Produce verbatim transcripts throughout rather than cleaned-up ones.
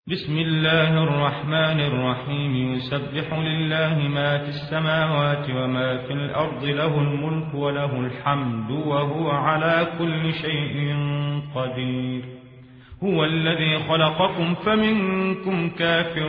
بسم الله الرحمن الرحيم يسبح لله ما في السماوات وما في الأرض له الملك وله الحمد وهو على كل شيء قدير. هو الذي خلقكم فمنكم كافر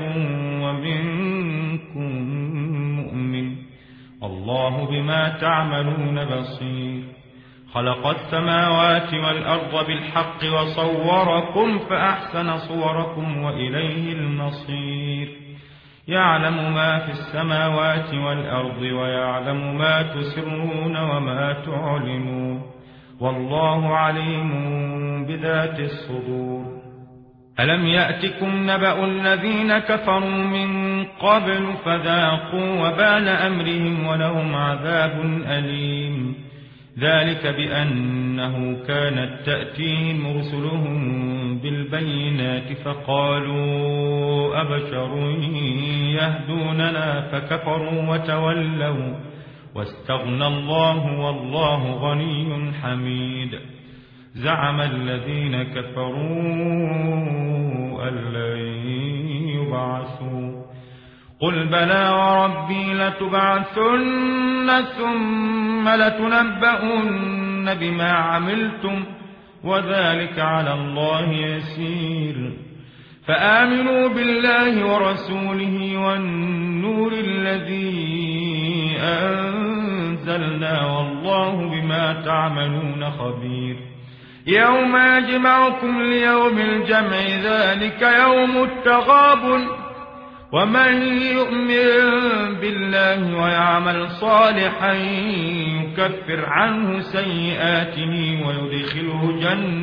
ومنكم مؤمن الله بما تعملون بصير. خلق السماوات والأرض بالحق وصوركم فأحسن صوركم وإليه المصير. يعلم ما في السماوات والأرض ويعلم ما تسرون وما تعلنون والله عليم بذات الصدور. ألم يأتكم نبأ الذين كفروا من قبل فذاقوا وبال أمرهم ولهم عذاب أليم. ذلك بأنه كانت تأتيهم رسلهم بالبينات فقالوا أبشر يهدوننا فكفروا وتولوا واستغنى الله والله غني حميد. زعم الذين كفروا أن لن يبعثوا قل بلى وربي لتبعثن ثم لتنبؤن بما عملتم وذلك على الله يسير. فآمنوا بالله ورسوله والنور الذي أنزلنا والله بما تعملون خبير. يوم يجمعكم ليوم الجمع ذلك يوم التغابن ومن يؤمن بالله ويعمل صالحا يكفر عنه سيئاته ويدخله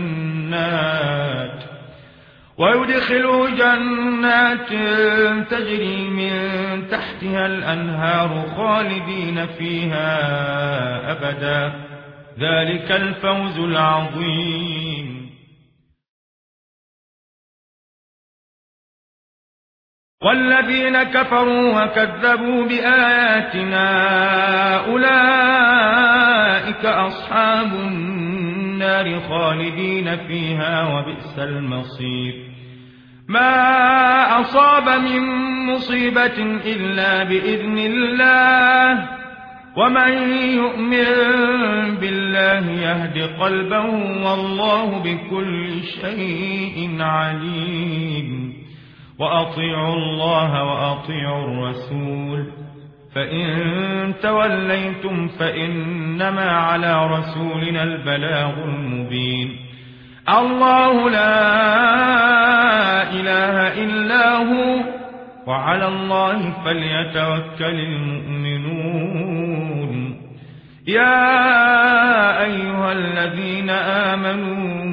جنات ويدخله جنات تجري من تحتها الأنهار خالدين فيها أبدا ذلك الفوز العظيم. والذين كفروا وكذبوا بآياتنا أولئك أصحاب النار خالدين فيها وبئس المصير. ما أصاب من مصيبة إلا بإذن الله ومن يؤمن بالله يهد قلبه والله بكل شيء عليم. وأطيعوا الله وأطيعوا الرسول فإن توليتم فإنما على رسولنا البلاغ المبين. الله لا إله إلا هو وعلى الله فليتوكل المؤمنون. يا أيها الذين آمنوا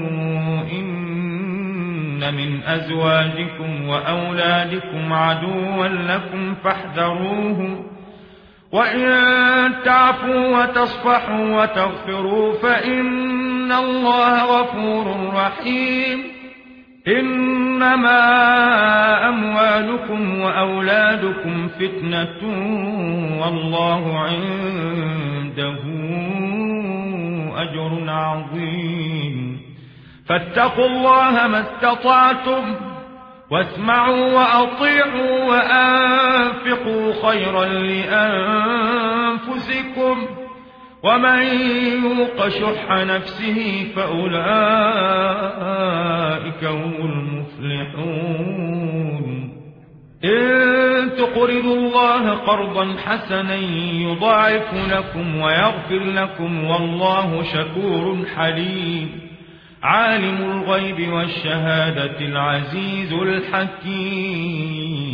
من أزواجكم وأولادكم عدوا لكم فاحذروهم وإن تعفوا وتصفحوا وتغفروا فإن الله غفور رحيم. إنما أموالكم وأولادكم فتنة والله عنده أجر عظيم. فاتقوا الله ما استطعتم واسمعوا وأطيعوا وأنفقوا خيرا لأنفسكم ومن يوق شح نفسه فأولئك هم المفلحون. إن تقرضوا الله قرضا حسنا يضاعف لكم ويغفر لكم والله شكور حليم. عالم الغيب والشهادة العزيز الحكيم.